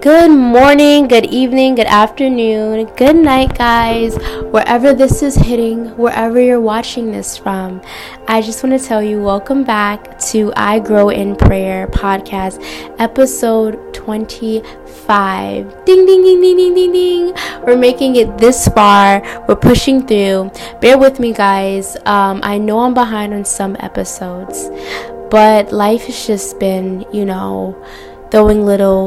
Good morning, good evening, good afternoon, good night, guys. Wherever this is hitting, wherever you're watching this from, I just want to tell you, welcome back to I Grow in Prayer podcast, episode 25. Ding, ding, ding, ding, ding, ding, ding. We're making it this far. We're pushing through. Bear with me, guys. I know I'm behind on some episodes, but life has just been, throwing little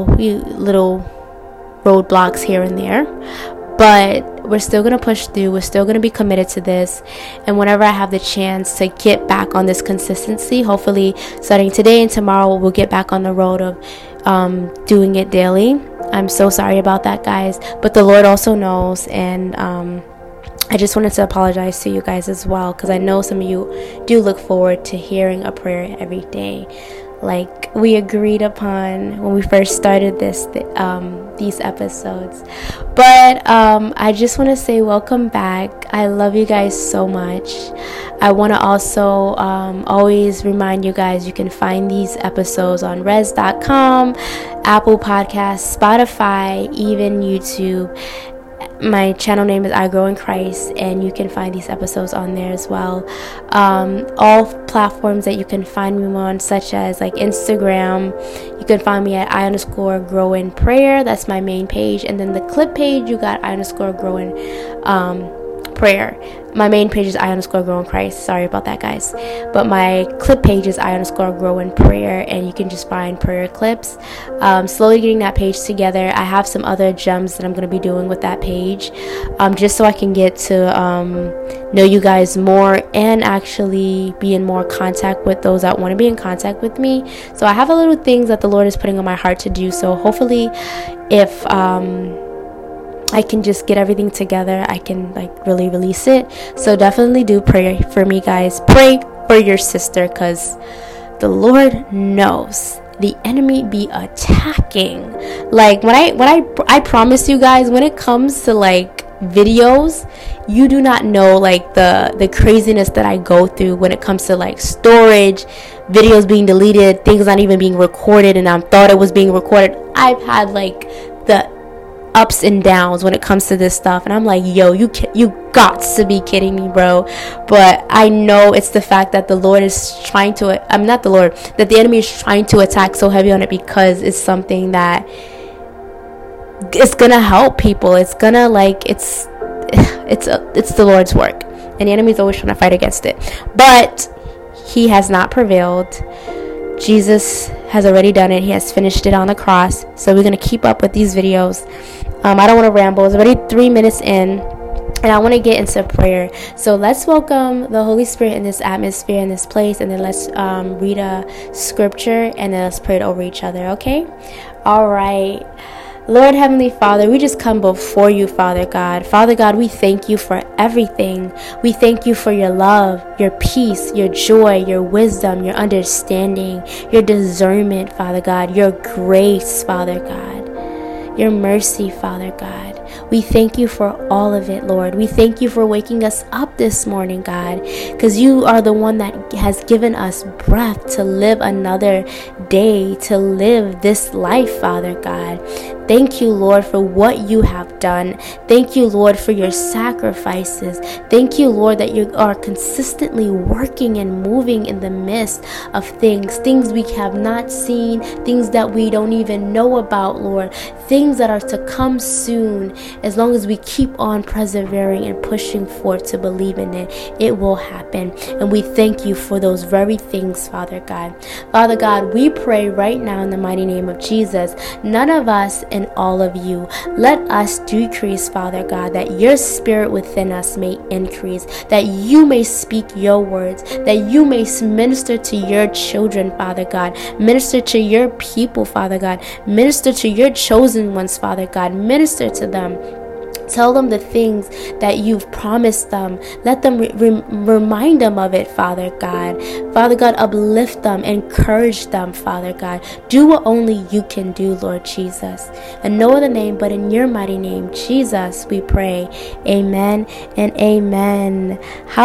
roadblocks here and there, but we're still gonna push through. We're still gonna be committed to this, and whenever I have the chance to get back on this consistency, hopefully starting today and tomorrow, we'll get back on the road of doing it daily. I'm so sorry about that, guys, but the Lord also knows, and I just wanted to apologize to you guys as well, because I know some of you do look forward to hearing a prayer every day, like we agreed upon when we first started these episodes. But I just want to say welcome back. I love you guys so much. I want to also always remind you guys, you can find these episodes on res.com, Apple Podcasts, Spotify, even YouTube. My channel name is I Grow in Christ, and you can find these episodes on there as well. All platforms that you can find me on, such as like Instagram, you can find me at I_Grow in Prayer. That's my main page. And then the clip page, you got I_Grow in Prayer. My main page is I_Grow in Christ. Sorry about that, guys. But my clip page is I_Grow in Prayer, and you can just find prayer clips. Slowly getting that page together. I have some other gems that I'm going to be doing with that page, just so I can get to know you guys more and actually be in more contact with those that want to be in contact with me. So I have a little things that the Lord is putting on my heart to do. So hopefully, if I can just get everything together, I can really release it. So definitely do pray for me, guys. Pray for your sister, because the Lord knows the enemy be attacking. Like when I promise you guys, when it comes to videos, you do not know the craziness that I go through when it comes to storage, videos being deleted, things not even being recorded, and I thought it was being recorded. I've had the ups and downs when it comes to this stuff, and I'm like, yo, you got to be kidding me, bro. But I know it's the fact that the Lord is trying to that the enemy is trying to attack so heavy on it, because it's something that it's gonna help people. It's gonna it's the Lord's work, and the enemy's always trying to fight against it, but he has not prevailed. Jesus has already done it. He has finished it on the cross. So we're going to keep up with these videos. I don't want to ramble. It's already 3 minutes in, and I want to get into prayer. So let's welcome the Holy Spirit in this atmosphere, in this place, and then let's read a scripture, and then let's pray it over each other, okay? All right. Lord Heavenly Father, we just come before you, Father God. Father God, we thank you for everything. We thank you for your love, your peace, your joy, your wisdom, your understanding, your discernment, Father God, your grace, Father God, your mercy, Father God. We thank you for all of it, Lord. We thank you for waking us up this morning, God, because you are the one that has given us breath to live another day, to live this life, Father God. Thank you, Lord, for what you have done. Thank you, Lord, for your sacrifices. Thank you, Lord, that you are consistently working and moving in the midst of things we have not seen, things that we don't even know about, Lord, things that are to come soon. As long as we keep on persevering and pushing forth to believe in it, it will happen. And we thank you for those very things, Father God. Father God, we pray right now in the mighty name of Jesus, none of us and all of you, let us decrease, Father God, that your spirit within us may increase, that you may speak your words, that you may minister to your children, Father God, minister to your people, Father God, minister to your chosen ones, Father God, minister to them. Tell them the things that you've promised them. Let them remind them of it, Father God. Father God, uplift them, encourage them, Father God. Do what only you can do, Lord Jesus. In no other name but in your mighty name, Jesus, we pray. Amen and amen.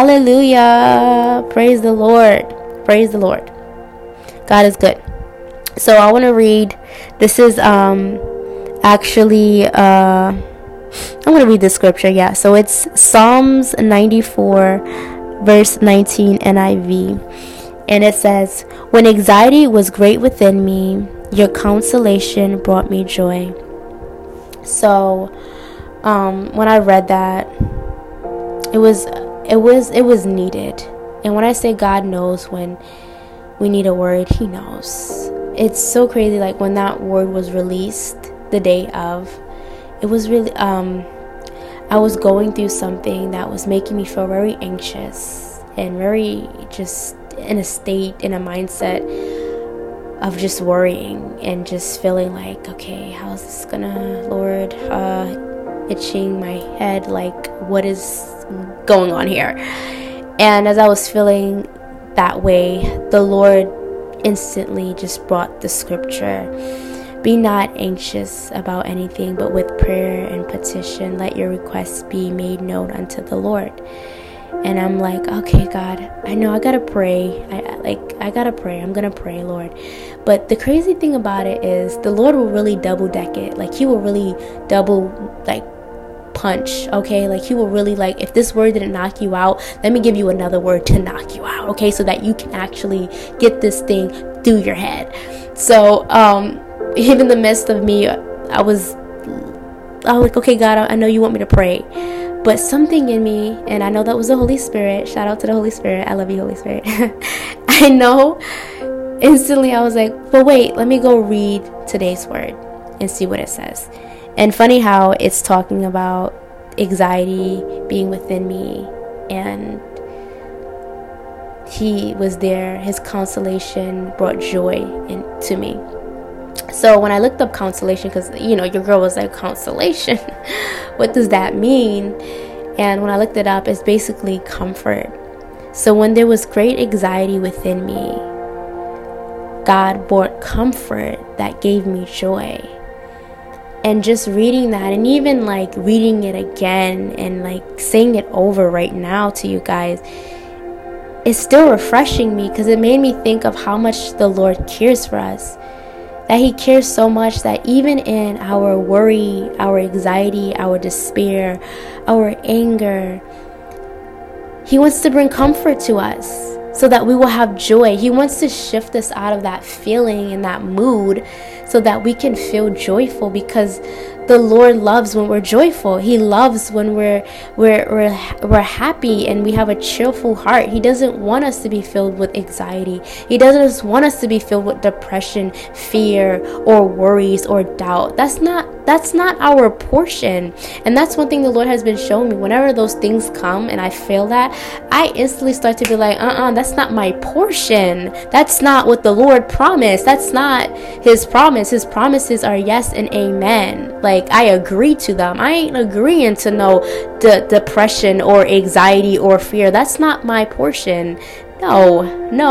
Hallelujah. Praise the Lord. Praise the Lord. God is good. So I want to read. This is actually, I'm going to read the scripture. Yeah, so it's Psalms 94 verse 19 NIV, and it says, "When anxiety was great within me, your consolation brought me joy." So when I read that, it was needed. And when I say God knows when we need a word, he knows. It's so crazy. Like when that word was released the day of, it was really I was going through something that was making me feel very anxious and very just in a mindset of just worrying and just feeling like, okay, how's this gonna, Lord, itching my head, like what is going on here? And as I was feeling that way, the Lord instantly just brought the scripture, "Be not anxious about anything, but with prayer and petition let your requests be made known unto the Lord." And I'm like, okay, God, I know I gotta pray. I gotta pray. I'm gonna pray, Lord. But the crazy thing about it is the Lord will really double deck it. Like he will really double punch, okay? Like he will really if this word didn't knock you out, let me give you another word to knock you out, okay? So that you can actually get this thing through your head. So even in the midst of me, I was like, okay, God, I know you want me to pray. But something in me, and I know that was the Holy Spirit. Shout out to the Holy Spirit. I love you, Holy Spirit. I know. Instantly, I was like, but wait, let me go read today's word and see what it says. And funny how it's talking about anxiety being within me. And he was there. His consolation brought joy to me. So when I looked up consolation, because your girl was like, consolation, what does that mean? And when I looked it up, it's basically comfort. So when there was great anxiety within me, God brought comfort that gave me joy. And just reading that, and even reading it again and saying it over right now to you guys, it's still refreshing me, because it made me think of how much the Lord cares for us. That he cares so much that even in our worry, our anxiety, our despair, our anger, he wants to bring comfort to us so that we will have joy. He wants to shift us out of that feeling and that mood so that we can feel joyful, because the Lord loves when we're joyful. He loves when we're happy and we have a cheerful heart. He doesn't want us to be filled with anxiety. He doesn't want us to be filled with depression, fear, or worries or doubt. That's not our portion. And that's one thing the Lord has been showing me. Whenever those things come and I feel that, I instantly start to be like, that's not my portion. That's not what the Lord promised. That's not his promise. His promises are yes and amen. I agree to them. I ain't agreeing to no depression or anxiety or fear. That's not my portion. No.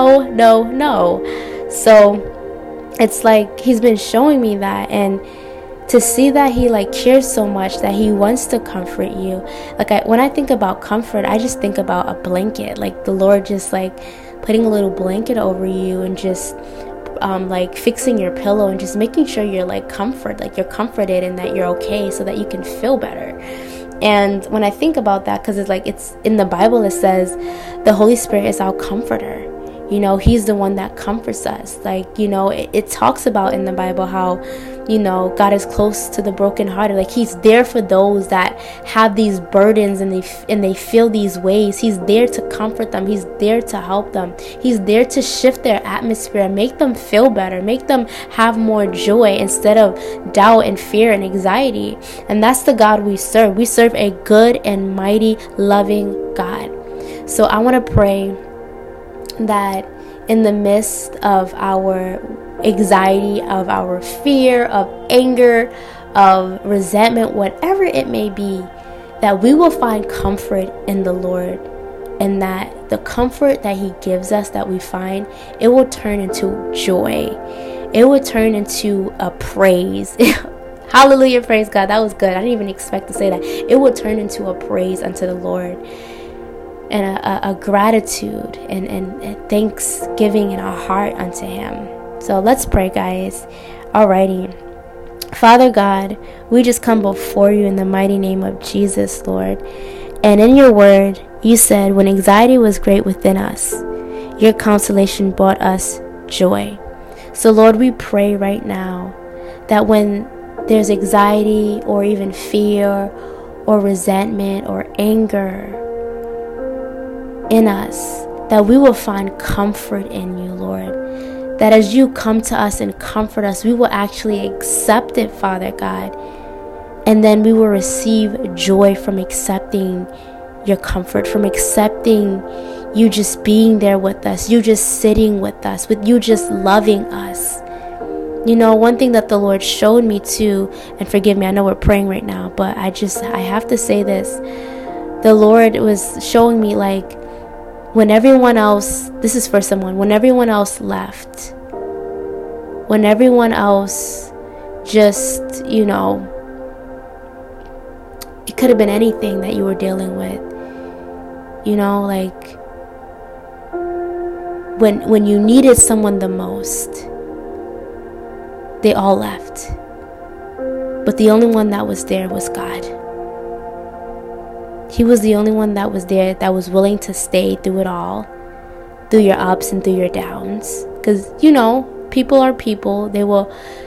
So it's like he's been showing me that, and to see that he cares so much that he wants to comfort you. When I think about comfort, I just think about a blanket, the Lord just putting a little blanket over you and just fixing your pillow and just making sure you're you're comforted and that you're okay, so that you can feel better. And when I think about that, because it's in the Bible, it says the Holy Spirit is our comforter. He's the one that comforts us. It talks about in the Bible how, God is close to the brokenhearted. He's there for those that have these burdens and they feel these ways. He's there to comfort them. He's there to help them. He's there to shift their atmosphere, make them feel better, make them have more joy instead of doubt and fear and anxiety. And that's the God we serve. We serve a good and mighty, loving God. So I want to pray that in the midst of our anxiety, of our fear, of anger, of resentment, whatever it may be, that we will find comfort in the Lord, and that the comfort that he gives us, that we find, it will turn into joy. It will turn into a praise. Hallelujah, praise God. That was good. I didn't even expect to say that. It will turn into a praise unto the Lord, and a gratitude and thanksgiving in our heart unto him. So let's pray, guys. Alrighty. Father God, we just come before you in the mighty name of Jesus, Lord. And in your word, you said, when anxiety was great within us, your consolation brought us joy. So, Lord, we pray right now that when there's anxiety or even fear or resentment or anger in us, that we will find comfort in you, Lord. That as you come to us and comfort us, we will actually accept it, Father God. And then we will receive joy from accepting your comfort, from accepting you just being there with us, you just sitting with us, with you just loving us. You know, one thing that the Lord showed me too, and forgive me, I know we're praying right now, but I have to say this. The Lord was showing me, like, when everyone else, this is for someone, when everyone else left, when everyone else just, you know, it could have been anything that you were dealing with, you know, like, when you needed someone the most, they all left. But the only one that was there was God. He was the only one that was there, that was willing to stay through it all, through your ups and through your downs. Because, you know, people are people. They will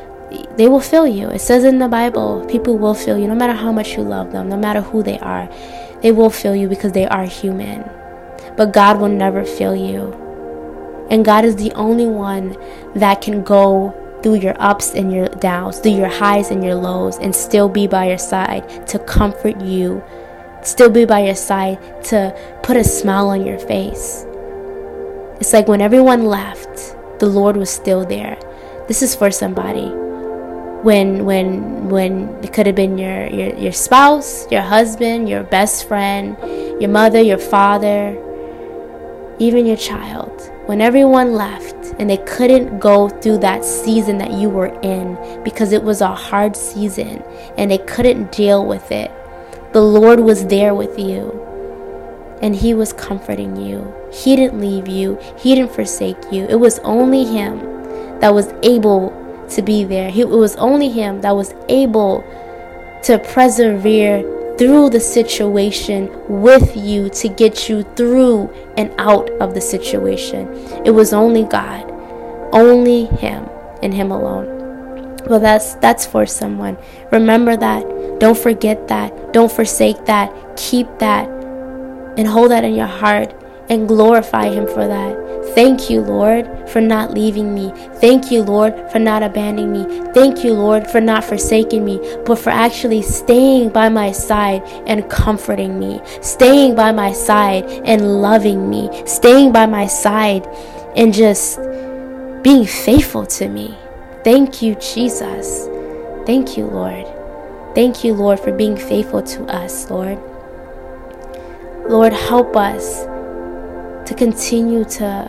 feel you. It says in the Bible, people will feel you no matter how much you love them, no matter who they are. They will feel you because they are human. But God will never feel you. And God is the only one that can go through your ups and your downs, through your highs and your lows, and still be by your side to comfort you, still be by your side to put a smile on your face. It's like when everyone left, the Lord was still there. This is for somebody. When it could have been your spouse, your husband, your best friend, your mother, your father, even your child. When everyone left and they couldn't go through that season that you were in because it was a hard season and they couldn't deal with it, the Lord was there with you and He was comforting you. He didn't leave you. He didn't forsake you. It was only Him that was able to be there. It was only Him that was able to persevere through the situation with you to get you through and out of the situation. It was only God, only Him and Him alone. Well, that's for someone. Remember that. Don't forget that. Don't forsake that. Keep that and hold that in your heart and glorify Him for that. Thank you, Lord, for not leaving me. Thank you, Lord, for not abandoning me. Thank you, Lord, for not forsaking me, but for actually staying by my side and comforting me, staying by my side and loving me, staying by my side and just being faithful to me. Thank you, Jesus. Thank you, Lord. Thank you, Lord, for being faithful to us, Lord. Lord, help us to continue to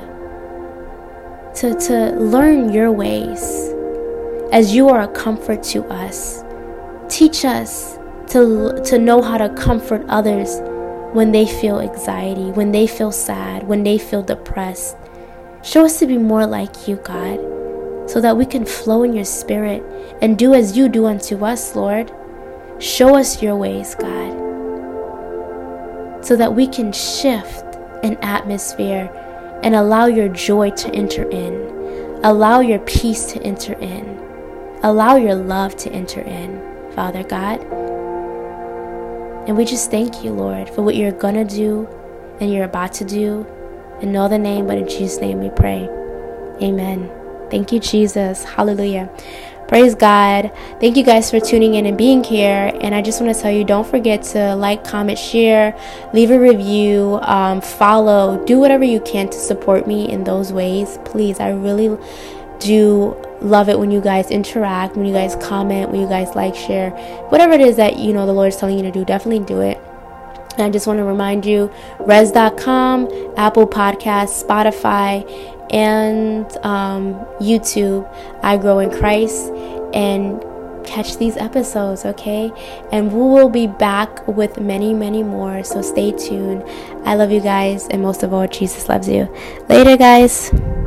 learn your ways as you are a comfort to us. Teach us to know how to comfort others when they feel anxiety, when they feel sad, when they feel depressed. Show us to be more like you, God, so that we can flow in your spirit and do as you do unto us, Lord. Show us your ways, God, so that we can shift an atmosphere and allow your joy to enter in. Allow your peace to enter in. Allow your love to enter in, Father God. And we just thank you, Lord, for what you're going to do and you're about to do. In no other name but in Jesus' name we pray. Amen. Thank you, Jesus. Hallelujah. Praise God. Thank you guys for tuning in and being here. And I just want to tell you, don't forget to like, comment, share, leave a review, follow, do whatever you can to support me in those ways. Please, I really do love it when you guys interact, when you guys comment, when you guys like, share, whatever it is that the Lord is telling you to do, definitely do it. And I just want to remind you, res.com, Apple Podcasts, Spotify, and YouTube, I Grow in Christ, and catch these episodes, okay? And we will be back with many, many more, so stay tuned. I love you guys, and most of all, Jesus loves you. Later, guys.